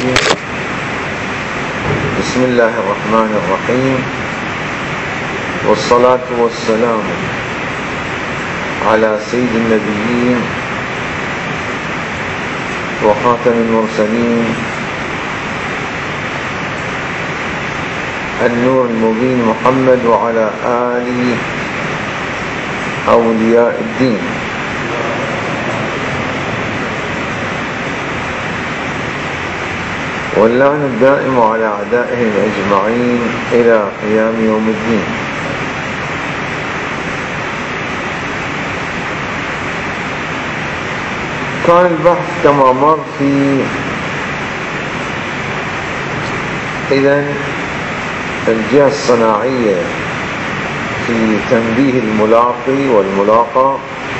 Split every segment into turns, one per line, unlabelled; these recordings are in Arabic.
الرجيم. بسم الله الرحمن الرحيم، والصلاة والسلام على سيد النبيين وخاتم المرسلين النور المبين محمد وعلى آله أولياء الدين. واللعن الدائم على أعدائهم أجمعين إلى قيام يوم الدين. كان البحث كما مر في الجهة الصناعية في تنبيه الملاقي والملاقى،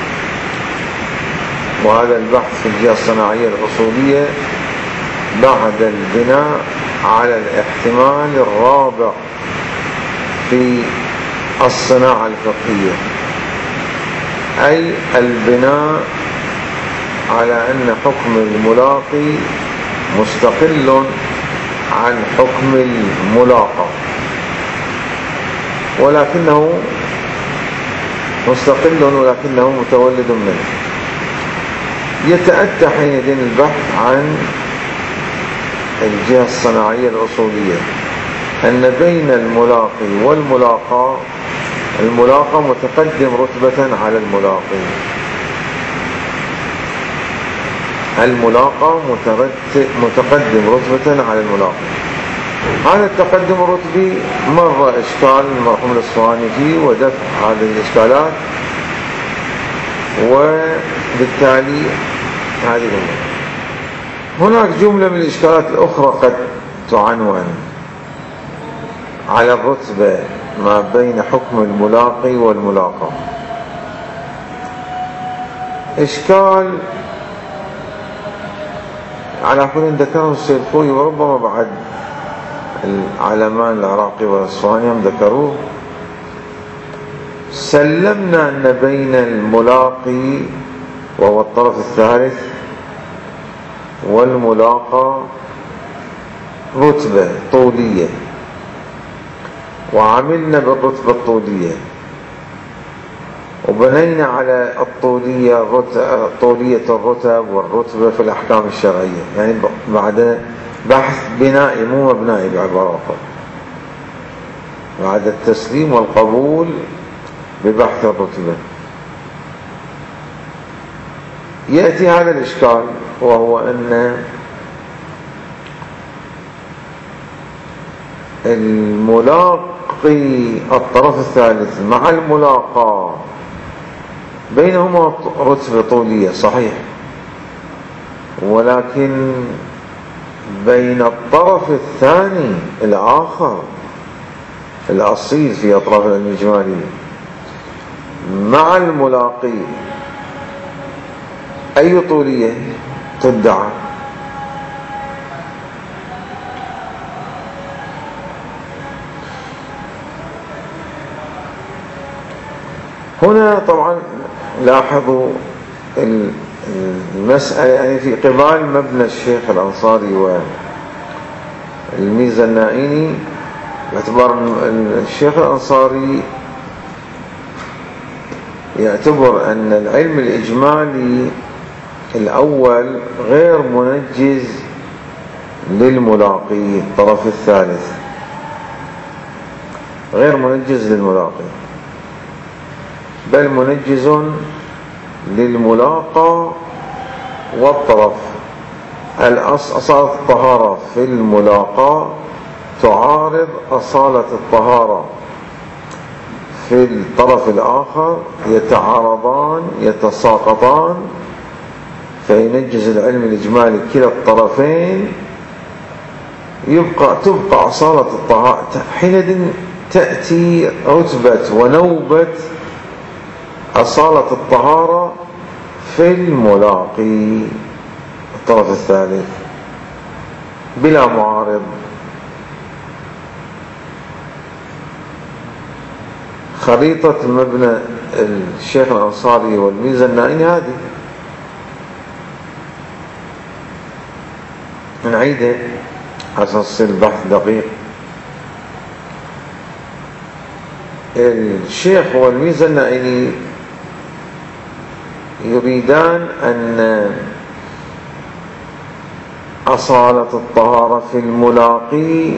وهذا البحث في الجهة الصناعية الأصولية بعد البناء على الاحتمال الرابع في الصناعة الفقهية، أي البناء على أن حكم الملاقي مستقل عن حكم الملاقى، ولكنه مستقل ولكنه متولد منه. يتأتى حينئذ البحث عن الجهة الصناعية الأصولية أن بين الملاقي والملاقى الملاقى متقدم رتبة على الملاقي، الملاقى متقدم رتبة على الملاقي. هذا التقدم الرتبي مر إشكال المرحوم الإصفهاني فيه ودفع هذه الإشكالات، وبالتالي هذه الأمور. هناك جملة من الإشكالات الأخرى قد تعنون على الرتبة ما بين حكم الملاقي والملاقى. إشكال على كل ذكره السيد خوي، وربما بعد العلمان العراقي والإصفهاني هم ذكروه. سلمنا أن بين الملاقي وهو الطرف الثالث والملاقى رتبة طولية، وعملنا بالرتبة الطولية، وبنينا على الطولية طولية الرتب والرتبة في الأحكام الشرعية، يعني بعد بحث بنائي مو مبنائي بعبارة أخرى، بعد التسليم والقبول ببحث الرتبة. يأتي هذا الإشكال، وهو أن الملاقي الطرف الثالث مع الملاقى بينهما رتبة طولية صحيح، ولكن بين الطرف الثاني الآخر الأصيل في أطراف العلم الإجمالي مع الملاقي أي طولية تدعى؟ هنا طبعا لاحظوا المسألة يعني في قبال مبنى الشيخ الأنصاري والميزة النائيني، باعتبار الشيخ الأنصاري يعتبر أن العلم الإجمالي الأول غير منجز للملاقي، الطرف الثالث غير منجز للملاقي، بل منجز للملاقى والطرف. أصالة الطهارة في الملاقى تعارض أصالة الطهارة في الطرف الآخر، يتعارضان يتساقطان، فينجز العلم الإجمالي كلا الطرفين، تبقى أصالة الطهارة. حينئذ تأتي رتبة ونوبة أصالة الطهارة في الملاقي الطرف الثالث بلا معارض. خريطة مبنى الشيخ الأنصاري والميزة النائيني هذه. نعيده على أساس يصير البحث دقيق. الشيخ والميزة النائلي يريدان أن أصالة الطهارة في الملاقي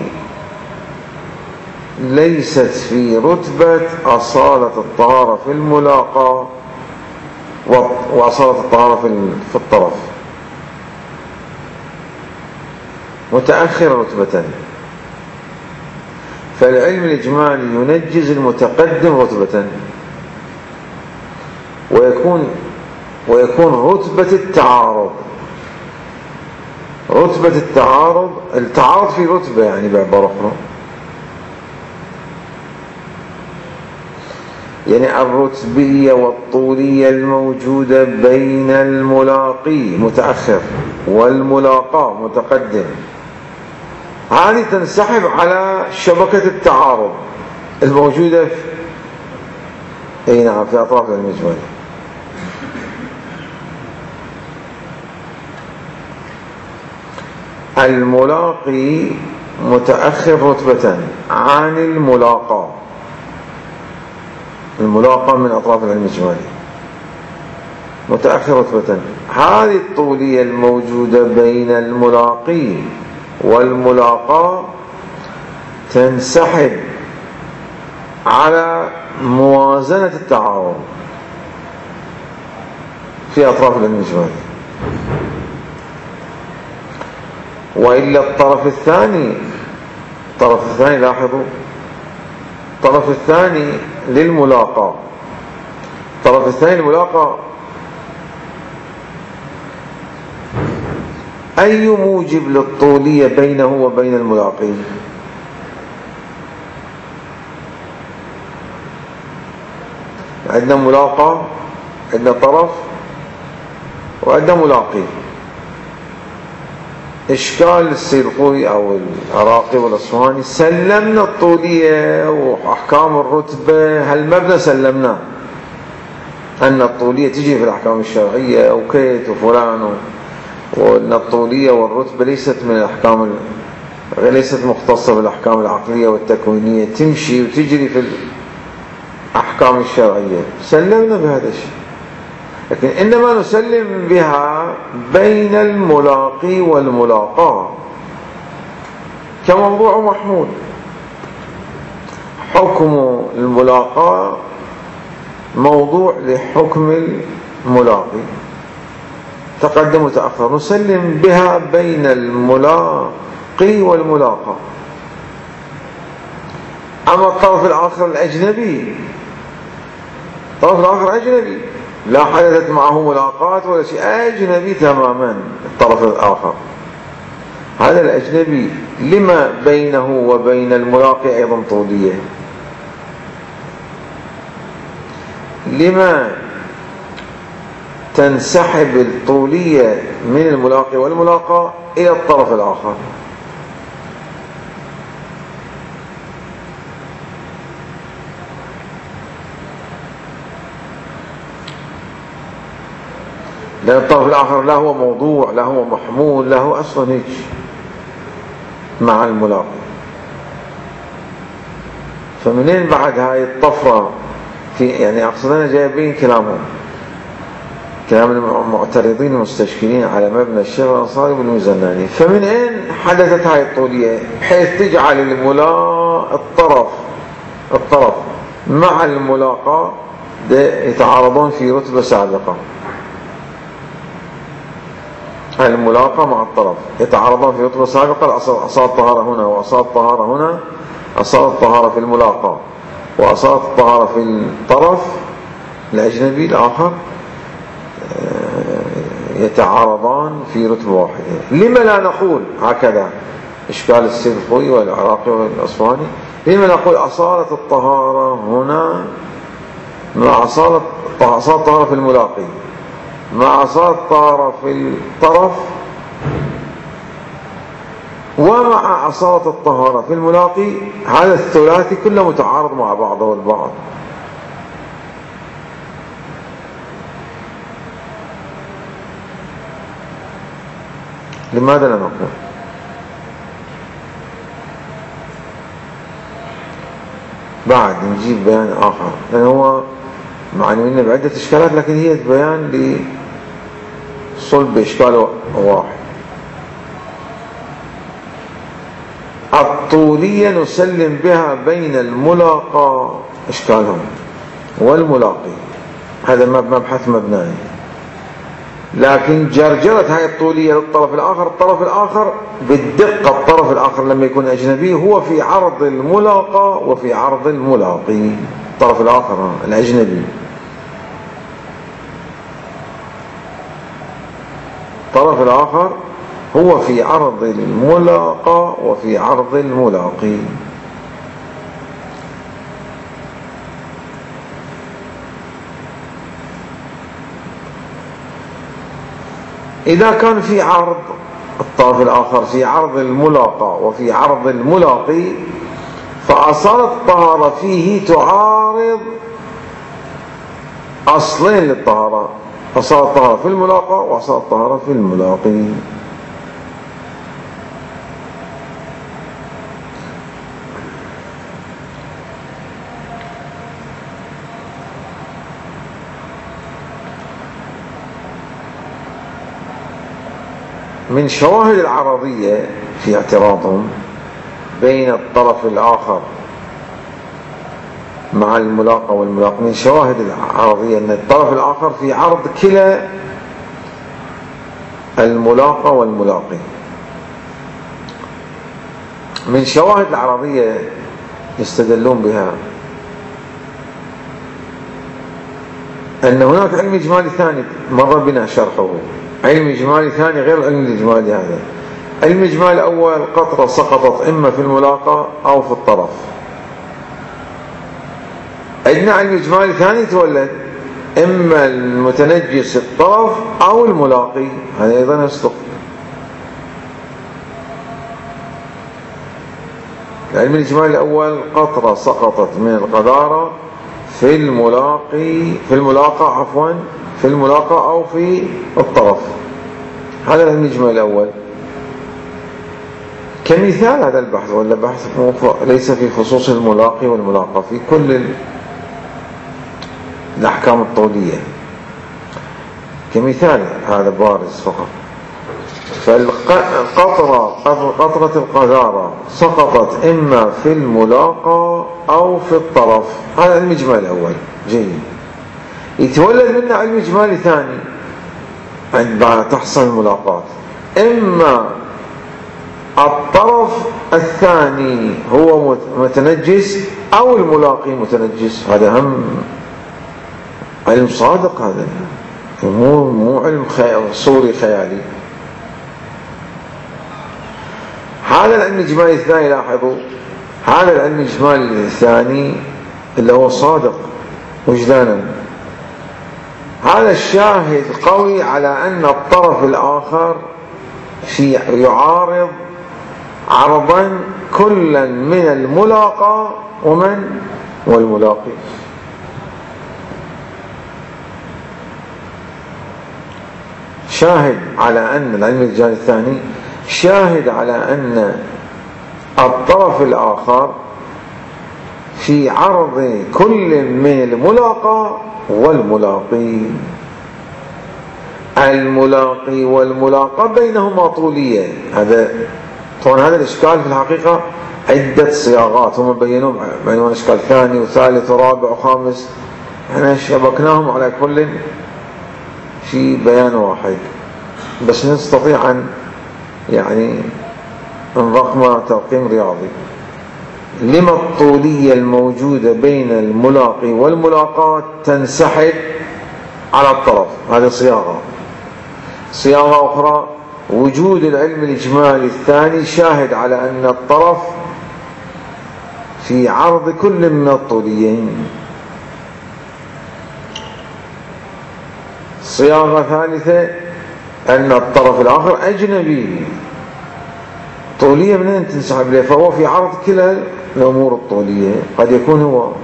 ليست في رتبة أصالة الطهارة في الملاقى وأصالة الطهارة في الطرف، متأخر رتبة. فالعلم الإجمالي ينجز المتقدم رتبة، ويكون رتبة التعارض التعارض في رتبة، يعني بعبارة أخرى، يعني الرتبية والطولية الموجودة بين الملاقي متأخر والملاقى متقدم، هذه تنسحب على شبكة التعارض الموجودة في أطراف المجمل. الملاقي متأخر رتبة عن الملاقى من أطراف المجمل متأخر رتبة. هذه الطولية الموجودة بين الملاقي والملاقى تنسحب على موازنة التعارض في أطراف المجمل. وإلا الطرف الثاني لاحظوا، الطرف الثاني للملاقى أي موجب للطولية بينه وبين الملاقي؟ عندنا ملاقى، عندنا طرف، وعندنا ملاقي. إشكال السيرقوي أو العراقي والأصفهاني سلمنا الطولية وأحكام الرتبة، هالمبنى سلمناه أن الطولية تجي في الأحكام الشرعية وكيت وفلان، وأن الطولية والرتبة ليست من الأحكام، ليست مختصة بالأحكام العقلية والتكوينية، تمشي وتجري في الأحكام الشرعية. سلمنا بهذا الشيء، لكن إنما نسلم بها بين الملاقي والملاقى كموضوع محمول. حكم الملاقى موضوع لحكم الملاقي، تقدم وتأخر، نسلم بها بين الملاقي والملاقى. أما الطرف الآخر الأجنبي، الطرف الآخر أجنبي لا حدثت معه ملاقات ولا شيء، أجنبي تماما الطرف الآخر، هذا الأجنبي لما بينه وبين الملاقي أيضا طولية؟ لما تنسحب الطولية من الملاقي والملاقى إلى الطرف الآخر؟ لأن الطرف الآخر لا هو موضوع، لا هو محمول، لا هو أصلا هيك مع الملاقي. فمنين بعد هاي الطفرة في، يعني أقصد أنا جايبين كلام المعترضين المستشكلين على مبنى الشيخ الأنصاري بالمزناني، فمن أين حدثت هاي الطولية بحيث تجعل الطرف مع الملاقى يتعارضون في رتبة سابقة؟ الملاقى مع الطرف يتعارضون في رتبة سابقة، أصالة الطهارة هنا وأصالة الطهارة هنا، أصالة الطهارة في الملاقى وأصالة الطهارة في الطرف الأجنبي الآخر يتعارضان في رتبة واحدة. لما لا نقول هكذا؟ إشكال السيرقوي والعراقي والأصفهاني، لما نقول أصالة الطهارة هنا مع أصالة الطهارة في الملاقي مع أصالة الطهارة في الطرف ومع أصالة الطهارة في الملاقي، هذا الثلاثي كله متعارض مع بعضه البعض. لماذا لا نقول؟ بعد نجيب بيان آخر، لأن هو معني منه بعدة إشكالات، لكن هي بيان لصلب إشكال واحد. الطولية نسلم بها بين الملاقى إشكالهم والملاقي، هذا مبحث مبنائي. لكن جرجرة هاي الطولية للطرف الآخر، الطرف الآخر بالدقة، الطرف الآخر لما يكون أجنبي هو في عرض الملاقى وفي عرض الملاقي، الطرف الآخر الأجنبي، الطرف الآخر هو في عرض الملاقى وفي عرض الملاقي. إذا كان في عرض الطرف الآخر في عرض الملاقى وفي عرض الملاقي، فأصالة الطهارة فيه تعارض أصلين للطهارة، أصالة الطهارة في الملاقى وأصالة الطهارة في الملاقي. من شواهد العرضية في اعتراضهم بين الطرف الآخر مع الملاقى والملاقي، من شواهد العرضية أن الطرف الآخر في عرض كلا الملاقى والملاقي. من شواهد العرضية يستدلون بها أن هناك علم إجمالي ثاني مر بنا شرحه، علم إجمالي ثاني غير العلم الإجمالي هذا. علم إجمالي الأول قطرة سقطت إما في الملاقى أو في الطرف. عندنا علم إجمالي ثاني تولد، إما المتنجس الطرف أو الملاقي، هذا أيضا يصدق. العلم الإجمالي الأول قطرة سقطت من القذارة في الملاقى أو في الطرف، هذا العلم الإجمالي الأول. كمثال هذا البحث، ولا بحث ليس في خصوص الملاقي والملاقى، في كل الأحكام الطولية، كمثال هذا بارز فقط. فقطرة القذارة سقطت إما في الملاقى أو في الطرف، هذا علم إجمالي الأول جيد. يتولد منه علم إجمالي ثاني عندما تحصل الملاقات، إما الطرف الثاني هو متنجس أو الملاقي متنجس، هذا هم علم صادق، هذا مو علم صوري خيالي. هذا العلم الإجمالي الثاني، لاحظوا هذا العلم الإجمالي الثاني اللي هو صادق وجدانا، هذا الشاهد قوي على أن الطرف الآخر يعارض عرضا كلا من الملاقى والملاقي. شاهد على أن العلم الإجمالي الثاني شاهد على أن الطرف الآخر في عرض كل من الملاقى والملاقي. الملاقي والملاقى بينهما طولية، هذا طبعا هذا الإشكال في الحقيقة عدة صياغات، هم بينوا بينون إشكال ثاني وثالث ورابع وخامس، احنا شبكناهم على كل في بيان واحد، بس نستطيع أن يعني نرقم ترقيم رياضي. لما الطولية الموجودة بين الملاقي والملاقاة تنسحب على الطرف، هذه صياغة أخرى. وجود العلم الإجمالي الثاني شاهد على أن الطرف في عرض كل من الطوليين. صياغة ثالثة أن الطرف الآخر أجنبي، طولية منين تنسحب له؟ فهو في عرض كلا الأمور الطولية، قد يكون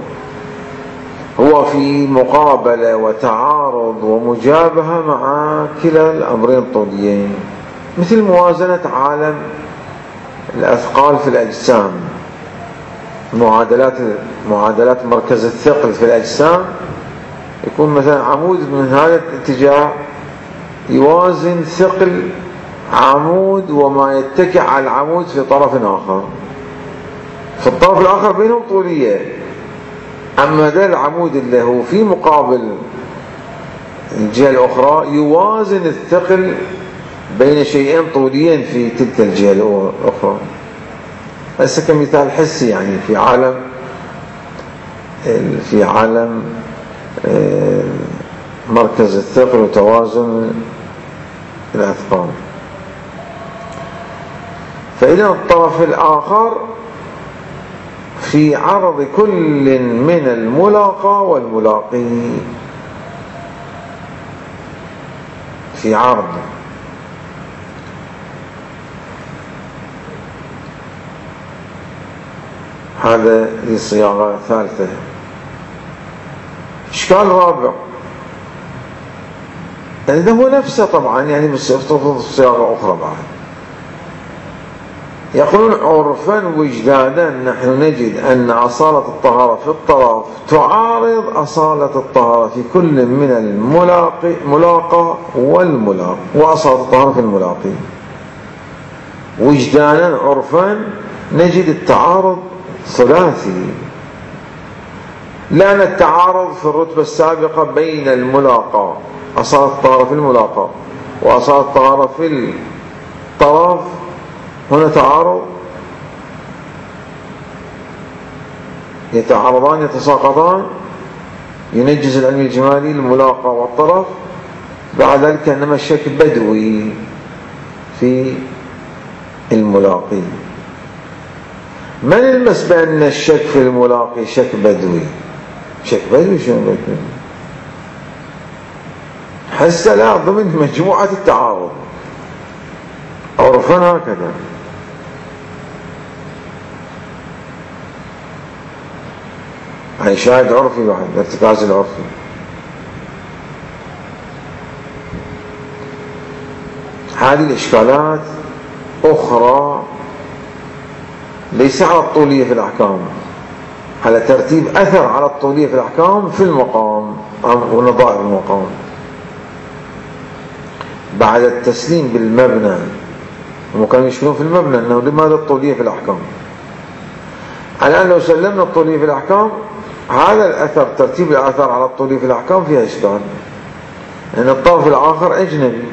هو في مقابلة وتعارض ومجابهة مع كلا الأمرين الطوليين، مثل موازنة عالم الأثقال في الأجسام. معادلات مركز الثقل في الأجسام، يكون مثلا عمود من هذا الاتجاه يوازن ثقل عمود وما يتكئ على العمود في طرف آخر، في الطرف الآخر بينهم طولية، أما ذا العمود اللي هو في مقابل الجهة الأخرى يوازن الثقل بين شيئين طوليين في تلك الجهة الأخرى. هسه كمثال حسي يعني في عالم مركز الثقل وتوازن الأثقال. فإذا الطرف الآخر في عرض كل من الملاقى والملاقي، في عرض. هذا لصياغة ثالثة. إشكال رابع، يعني هو نفسه طبعا يعني بس يفترض صياغة أخرى بعد. يقولون عرفا وجدادا نحن نجد أن أصالة الطهارة في الطرف تعارض أصالة الطهارة في كل من الملاقى والملاقي، وأصالة الطهارة في الملاقي. وجدانا عرفا نجد التعارض ثلاثي، لأن التعارض في الرتبة السابقة بين الملاقى، أصالة الطهارة في الملاقى وأصالة الطهارة في الطرف، هنا تعارض، يتعارضان يتساقطان، ينجز العلم الجمالي الملاقى والطرف. بعد ذلك إنما الشك بدوي في الملاقي. من المس بأن الشك في الملاقي شك بدوي؟ شك بدوي شنو بدوي؟ حتى لا ضمن مجموعة التعارض، عرفنا هكذا. يعني شاهد عرفي بعد الارتكاز العرفي. هذه الإشكالات أخرى ليس على الطولية في الأحكام، على ترتيب أثر على الطولية في الأحكام في المقام ونظائر المقام. بعد التسليم بالمبنى، هم كانوا يشكلون في المبنى أنه لماذا الطولية في الأحكام. الآن لو سلمنا الطولية في الأحكام، هذا الأثر ترتيب الآثار على الطولية في الأحكام فيها إشكال، لأن الطرف الآخر أجنبي.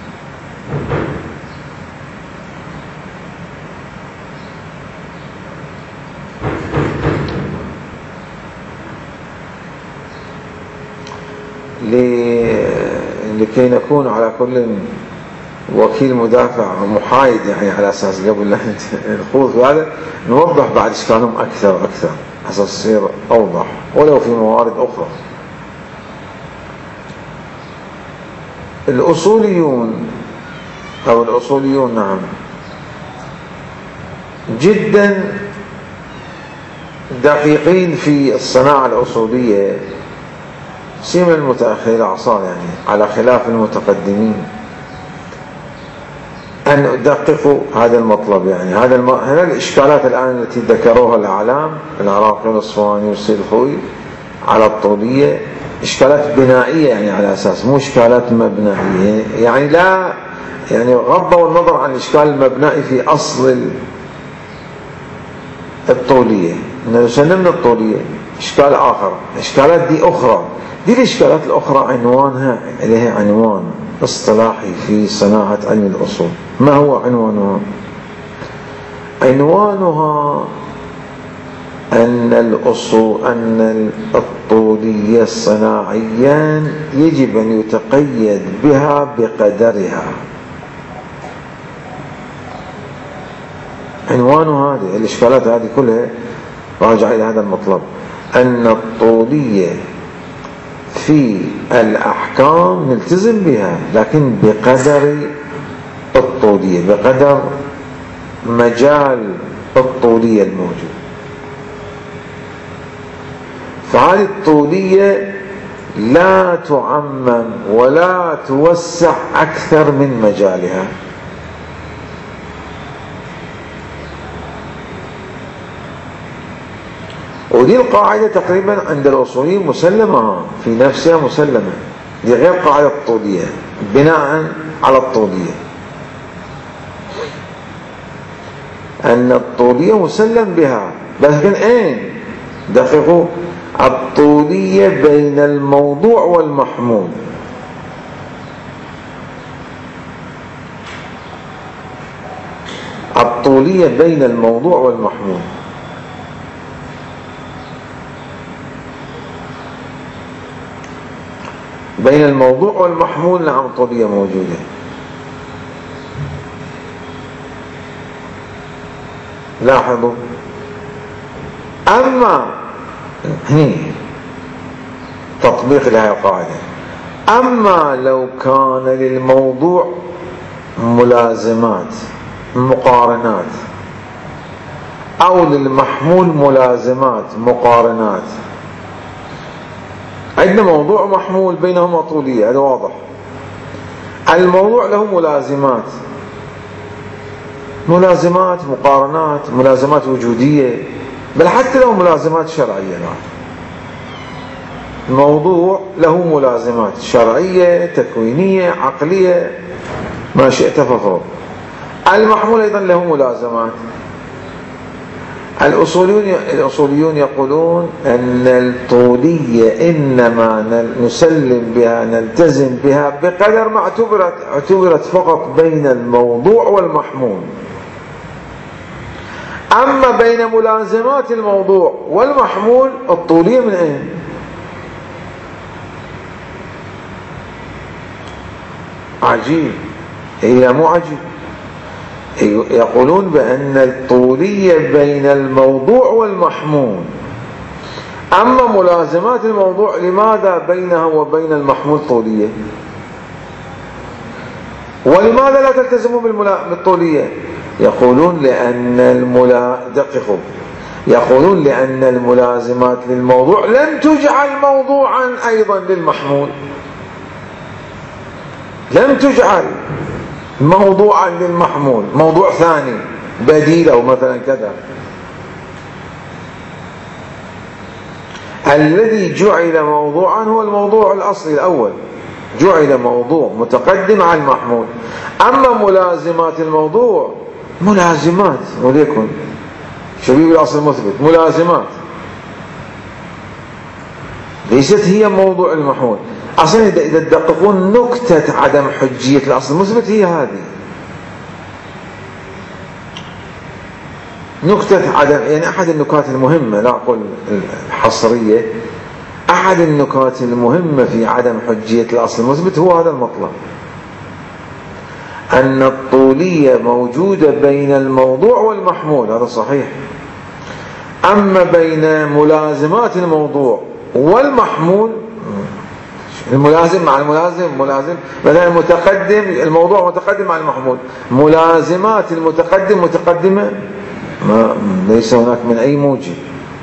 لكي نكون على كل وكيل مدافع محايد، يعني على أساس قبل لا نخوض في هذا نوضح بعد إشكالهم أكثر وأكثر حتى تصير أوضح ولو في موارد أخرى. الأصوليون نعم جدا دقيقين في الصناعة الأصولية، سيما المتأخرين الأعصار، يعني على خلاف المتقدمين، أن يدققوا هذا المطلب. يعني هذه الإشكالات الآن التي ذكروها الأعلام العراقي والأصفهاني والسيد الخوئي على الطولية إشكالات بنائية، يعني على أساس مو إشكالات مبنائية، يعني لا يعني غضوا النظر عن الإشكال المبنائي في أصل الطولية. إنه سلمنا الطولية إشكال آخر، إشكالات دي أخرى. دي الإشكالات الأخرى عنوانها إليها عنوان اصطلاحي في صناعة علم الأصول. ما هو عنوانها؟ عنوانها أن الطولية صناعيا يجب أن يتقيد بها بقدرها. عنوان هذه الإشكالات هذه كلها راجع إلى هذا المطلب، أن الطولية في الأحكام نلتزم بها لكن بقدر الطولية، بقدر مجال الطولية الموجود. فهذه الطولية لا تعمم ولا توسع أكثر من مجالها. ودي القاعدة تقريبا عند الأصوليين مسلمة في نفسها مسلمة، دي غير قاعدة الطولية بناء على الطولية، أن الطولية مسلم بها، لكن أين؟ دققوا، الطولية بين الموضوع والمحمول. الطولية بين الموضوع والمحمول. بين الموضوع والمحمول نعم طولية موجودة. لاحظوا، أما هني تطبيق لهذه القاعدة، أما لو كان للموضوع ملازمات مقارنات أو للمحمول ملازمات مقارنات، عندنا موضوع ومحمول بينهما طولية، هذا واضح. الموضوع له ملازمات، ملازمات مقارنات، ملازمات وجودية، بل حتى له ملازمات شرعية. الموضوع له ملازمات شرعية تكوينية عقلية ما شئت فافرض. المحمول أيضا له ملازمات. الأصوليون يقولون أن الطولية إنما نسلم بها نلتزم بها بقدر ما اعتبرت فقط بين الموضوع والمحمول. أما بين ملازمات الموضوع والمحمول الطولية من أين؟ عجيب، هي مو عجيب. يقولون بأن الطولية بين الموضوع والمحمول، أما ملازمات الموضوع لماذا بينها وبين المحمول طولية؟ ولماذا لا تلتزموا بالطولية؟ يقولون يقولون لأن الملازمات للموضوع لم تجعل موضوعا أيضا للمحمول، لم تجعل موضوعا للمحمول، موضوع ثاني بديل أو مثلا كذا. الذي جعل موضوعا هو الموضوع الأصلي الأول، جعل موضوع متقدم على المحمول. أما ملازمات الموضوع ملازمات، وليكن شبيه الأصل المثبت، ملازمات ليست هي موضوع المحمول. أصلا إذا تدققون نكتة عدم حجية الأصل المثبت هي هذه، نكتة عدم، يعني أحد النكات المهمة، لا أقول الحصرية، أحد النكات المهمة في عدم حجية الأصل المثبت هو هذا المطلب، أن الطولية موجودة بين الموضوع والمحمول، هذا صحيح. أما بين ملازمات الموضوع والمحمول، الملازم مع الملازم، مثلا المتقدم، الموضوع متقدم مع المحمول، ملازمات المتقدم متقدمة، ليس هناك من أي موجب.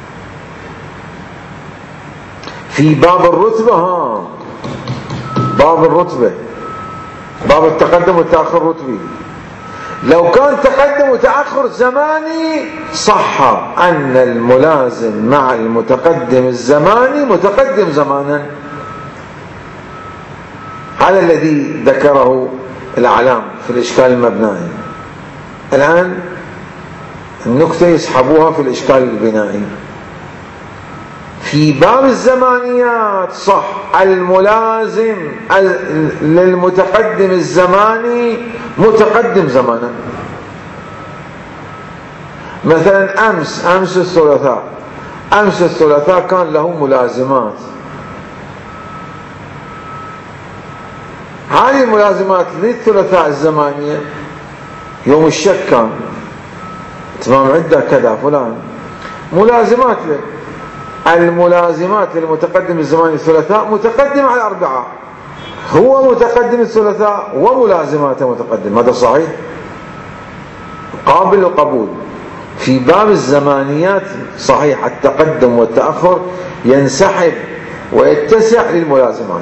في باب الرتبة، باب الرتبة، باب التقدم والتأخر الرتبي، لو كان تقدم وتأخر زماني صح أن الملازم مع المتقدم الزماني متقدم زمانا. هذا الذي ذكره الأعلام في الإشكال المبنائي. الآن النكتة يسحبوها في الإشكال البنائي. في باب الزمانيات صح، الملازم للمتقدم الزماني متقدم زمانا. مثلا أمس الثلاثاء كان له ملازمات، هذه الملازمات للثلاثاء الزمانية، يوم الشك كان تمام عدة كذا فلان، ملازمات له. الملازمات للمتقدم الزماني الثلاثاء متقدم على الأربعاء، هو متقدم الثلاثاء وملازماته متقدم، هذا صحيح قابل للقبول. في باب الزمانيات صحيح التقدم والتأخر ينسحب ويتسع للملازمات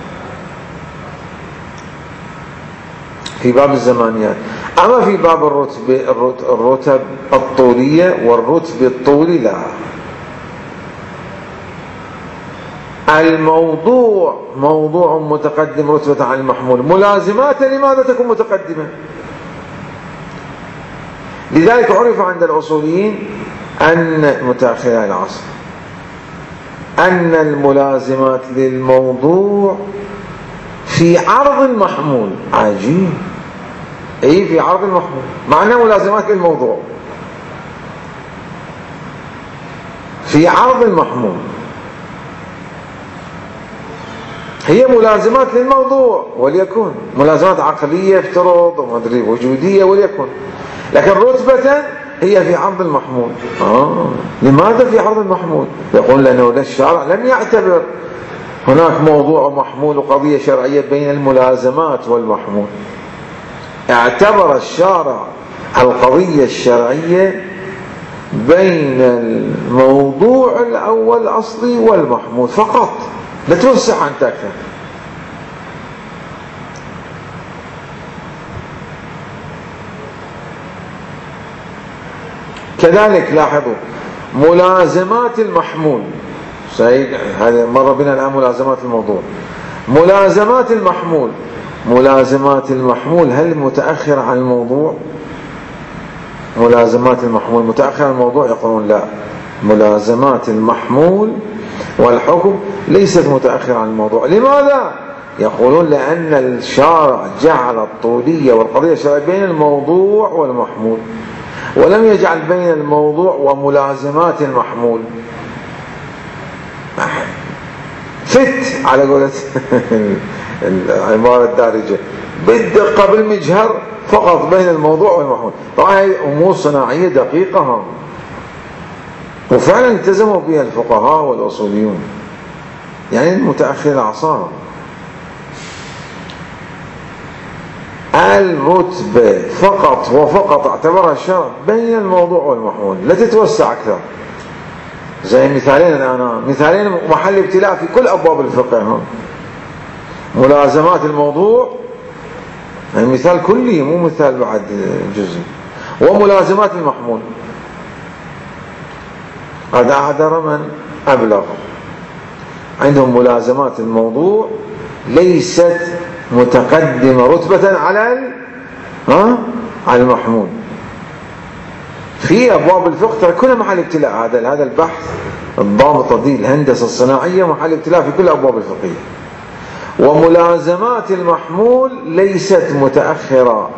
في باب الزمانيات. أما في باب الرتب الطولية والرتب الطولي لا، الموضوع موضوع متقدم رتبة عن المحمول، ملازماته لماذا تكون متقدمة؟ لذلك عرف عند الأصوليين أن متأخر العصر أن الملازمات للموضوع في عرض المحمول. عجيب. أي في عرض المحمول، معنى ملازمات للموضوع في عرض المحمول، هي ملازمات للموضوع وليكن ملازمات عقلية افترض ومدري وجودية وليكن، لكن رتبة هي في عرض المحمول. لماذا في عرض المحمول؟ يقول لأنه الشارع لم يعتبر هناك موضوع ومحمول وقضية شرعية بين الملازمات والمحمول، اعتبر الشارع القضية الشرعية بين الموضوع الأول الأصلي والمحمول فقط، لا توسع عن أكثر. كذلك لاحظوا ملازمات المحمول، هذا مر بنا الآن ملازمات الموضوع. ملازمات المحمول، ملازمات المحمول هل متأخر عن الموضوع؟ ملازمات المحمول متأخر عن الموضوع؟ يقولون لا، ملازمات المحمول والحكم ليست متأخر عن الموضوع. لماذا؟ يقولون لأن الشارع جعل الطولية والقضية الشرعية بين الموضوع والمحمول، ولم يجعل بين الموضوع وملازمات المحمول. فت على قولة العبارة الدارجة، بالدقة بالمجهر فقط بين الموضوع والمحمول. طبعا هذه أمور صناعية دقيقة وفعلا التزموا بها الفقهاء والأصوليون، يعني المتأخر الأعصار. الرتبة فقط وفقط اعتبرها الشرع بين الموضوع والمحمول، لا تتوسع أكثر. زي مثالين الآن، مثالين محل ابتلاء في كل أبواب الفقه. ملازمات الموضوع يعني مثال كلي مو مثال بعد جزئي، وملازمات المحمول. هذا أعذر من أبلغ. عندهم ملازمات الموضوع ليست متقدمة رتبة على المحمول. في أبواب الفقه كلها محل ابتلاء. هذا البحث الضابطة دي الهندسة الصناعية محل ابتلاء في كل أبواب الفقهية. وملازمات المحمول ليست متأخرة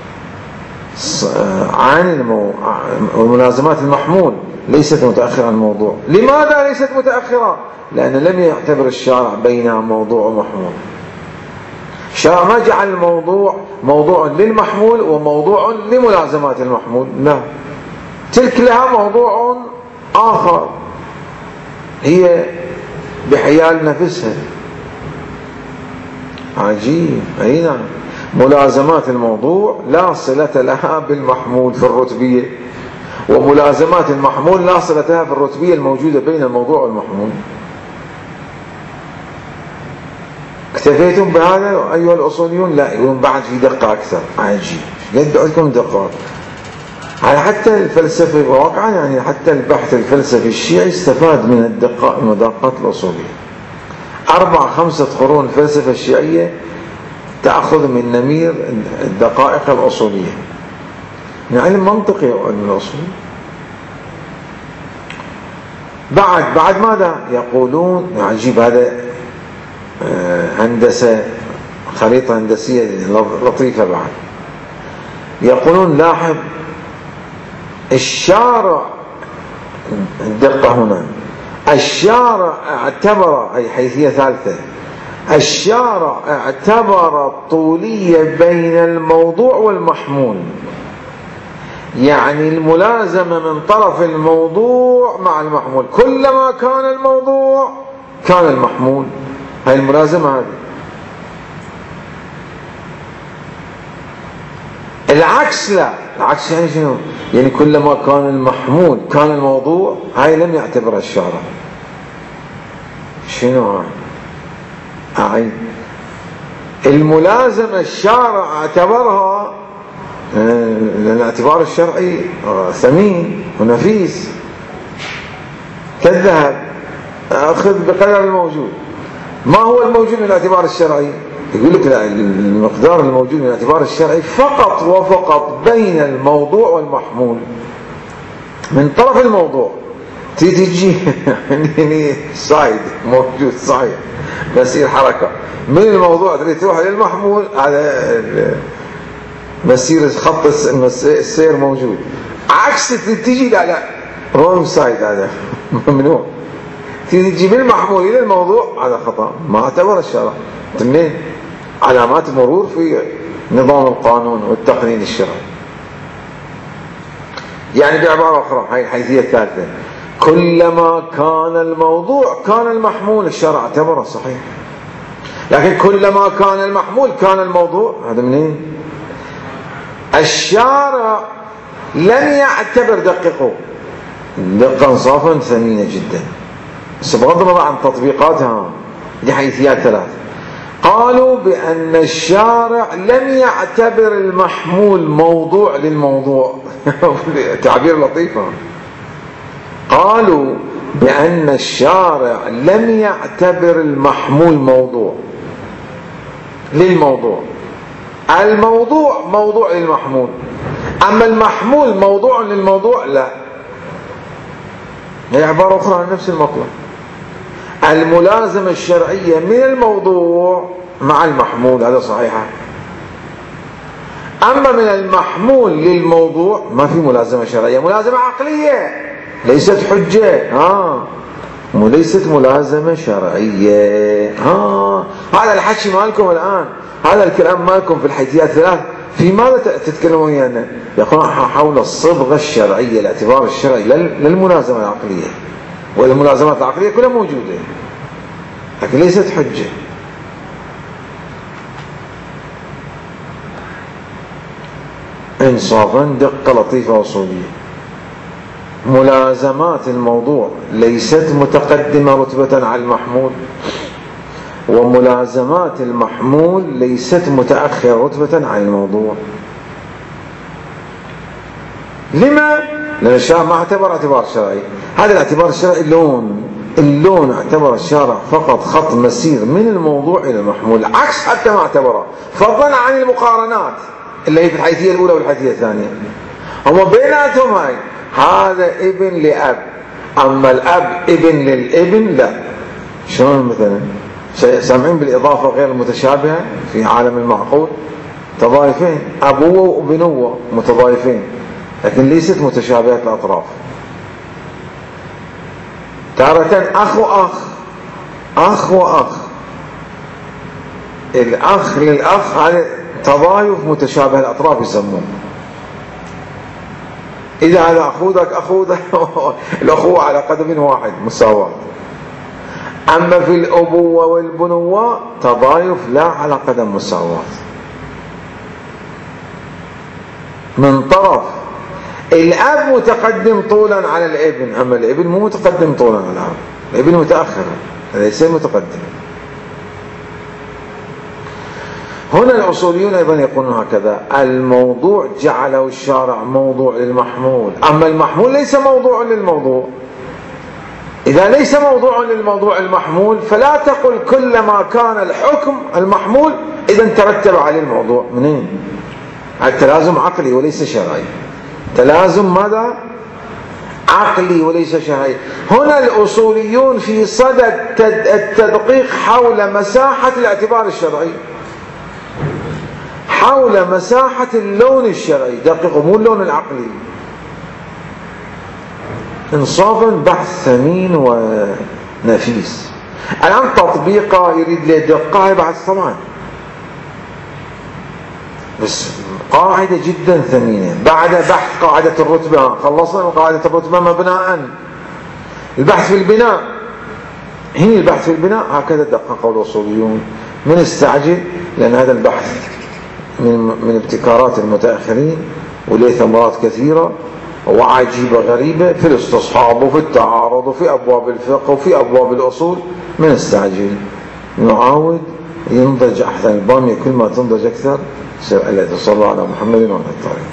عن وملازمات المحمول ليست متأخرة عن الموضوع. لماذا ليست متأخرة؟ لأن لم يعتبر الشارع بين موضوع ومحمول. الشارع ما جعل الموضوع موضوع للمحمول وموضوع لملازمات المحمول، لا، تلك لها موضوع آخر هي بحيال نفسها. عجيب. أي نعم، ملازمات الموضوع لا صلة لها بالمحمول في الرتبية، وملازمات المحمول لا صلة لها في الرتبية الموجودة بين الموضوع والمحمول. اكتفيتم بهذا أيها الأصوليون؟ لا، يقولون بعد في دقة أكثر. عجيب، قد عندكم دقة على حتى الفلسفة واقعا، يعني حتى البحث الفلسفي الشيعي استفاد من الدقة المدقات الأصولية. 4-5 قرون الفلسفة الشيعية تأخذ من نمير الدقائق الأصولية، من علم منطقي وعلم الأصول. بعد ماذا يقولون؟ عجيب، هذا هندسة، خريطة هندسية لطيفة. بعد يقولون لاحظ الشارع، الدقة هنا، الشارع اعتبر، أي حيثية ثالثة، الشارع اعتبر الطولية بين الموضوع والمحمول، يعني الملازمة من طرف الموضوع مع المحمول. كلما كان الموضوع كان المحمول. هاي الملازمة هذه. العكس لا، العكس يعني شنو؟ يعني كلما كان المحمول كان الموضوع. هاي لم يعتبرها الشارع. شنو هاي؟ الملازمة الشارع اعتبرها، لأن الاعتبار الشرعي ثمين ونفيس كالذهب. أخذ بقدر الموجود. ما هو الموجود من الاعتبار الشرعي؟ يقول لك لا، المقدار الموجود من الاعتبار الشرعي فقط وفقط بين الموضوع والمحمول. من طرف الموضوع تيجي يعني صايد موجود صحيح بس حركة، من الموضوع تريد تروح للمحمول على مسير خط السير موجود، عكس تيجي لا رونج سايد، هذا ممنوع. تيجي من المحمول إلى الموضوع هذا خطأ، ما اعتبر الشرع. اثنين علامات مرور في نظام القانون والتقنين الشرعي. يعني بعبارة أخرى، هاي الحيثية الثالثة، كلما كان الموضوع كان المحمول، الشرع اعتبره صحيح. لكن كلما كان المحمول كان الموضوع، هذا منين؟ الشارع لم يعتبر، دققوا دقة انصافا ثمينة جدا، بس بغض النظر عن تطبيقاتها، دي حيثيات ثلاث. قالوا بأن الشارع لم يعتبر المحمول موضوع للموضوع تعبير لطيفة. قالوا بأن الشارع لم يعتبر المحمول موضوع للموضوع، الموضوع موضوع للمحمول، أما المحمول موضوع للموضوع لا. هي عبارة أخرى عن نفس المطلب. الملازمة الشرعية من الموضوع مع المحمول هذا صحيحة، أما من المحمول للموضوع ما في ملازمة شرعية، ملازمة عقلية ليست حجة، وليست ملازمة شرعية. هذا الحكي مالكم الآن، هذا الكلام مالكم في الحيثيات الثلاث، في ماذا تتكلمون ويانا؟ يقولون حول الصبغة الشرعية، الاعتبار الشرعي للملازمة العقلية، والملازمات العقلية كلها موجودة لكن ليست حجة. انصافا دقة لطيفة وصولية، ملازمات الموضوع ليست متقدمة رتبة على المحمول، وملازمات المحمول ليست متأخرة رتبة عن الموضوع. لما؟ لأن الشارع ما اعتبر اعتبار شرعي. هذا الاعتبار الشرعي اللون اعتبر الشارع فقط خط مسير من الموضوع إلى المحمول، عكس حتى ما اعتبره، فضلا عن المقارنات اللي هي في الحيثية الأولى والحيثية الثانية. هم بيناتهم هاي، هذا ابن لأب، أما الأب ابن للابن لا. شلون مثلا؟ سامعين بالإضافة غير المتشابهة في عالم المعقول؟ تضايفين، أبوة وبنوة متضايفين لكن ليست متشابهة الأطراف. تارة أخ وأخ، أخ وأخ، الأخ للأخ هذا تضايف متشابه الأطراف يسمون. إذا هذا أخوذك أخوذك الأخوة على قدم واحد مساواة. أما في الأبوة والبنوة تضايف لا على قدم مساواة. من طرف الأب متقدم طولا على الابن، أما الابن مو متقدم طولا على الأب، الابن متأخر ليس متقدم. هنا الأصوليون أيضا يقولون هكذا، الموضوع جعله الشارع موضوع للمحمول، أما المحمول ليس موضوع للموضوع. إذا ليس موضوع للموضوع المحمول فلا تقل كلما كان الحكم المحمول إذا ترتب عليه الموضوع. منين؟ التلازم عقلي وليس شرعي، تلازم ماذا؟ عقلي وليس شرعي. هنا الأصوليون في صدد التدقيق حول مساحة الاعتبار الشرعي، حول مساحة اللون الشرعي، دققوا مو اللون العقلي. انصافا بحث ثمين ونفيس. الآن تطبيقه يريد له دقة، بحث طبعا، بس قاعدة جدا ثمينة. بعد بحث قاعدة الرتبة، خلصنا من قاعدة الرتبة مبناء، البحث في البناء. هنا البحث في البناء هكذا دققوا الأصوليون. من استعجل، لأن هذا البحث من ابتكارات المتأخرين وله ثمرات كثيرة وعجيبة غريبة في الاستصحاب وفي التعارض وفي أبواب الفقه وفي أبواب الأصول. من استعجل نعاود ينضج أحسن، البامية كل ما تنضج أكثر. صلى الله على محمد وعلى آله.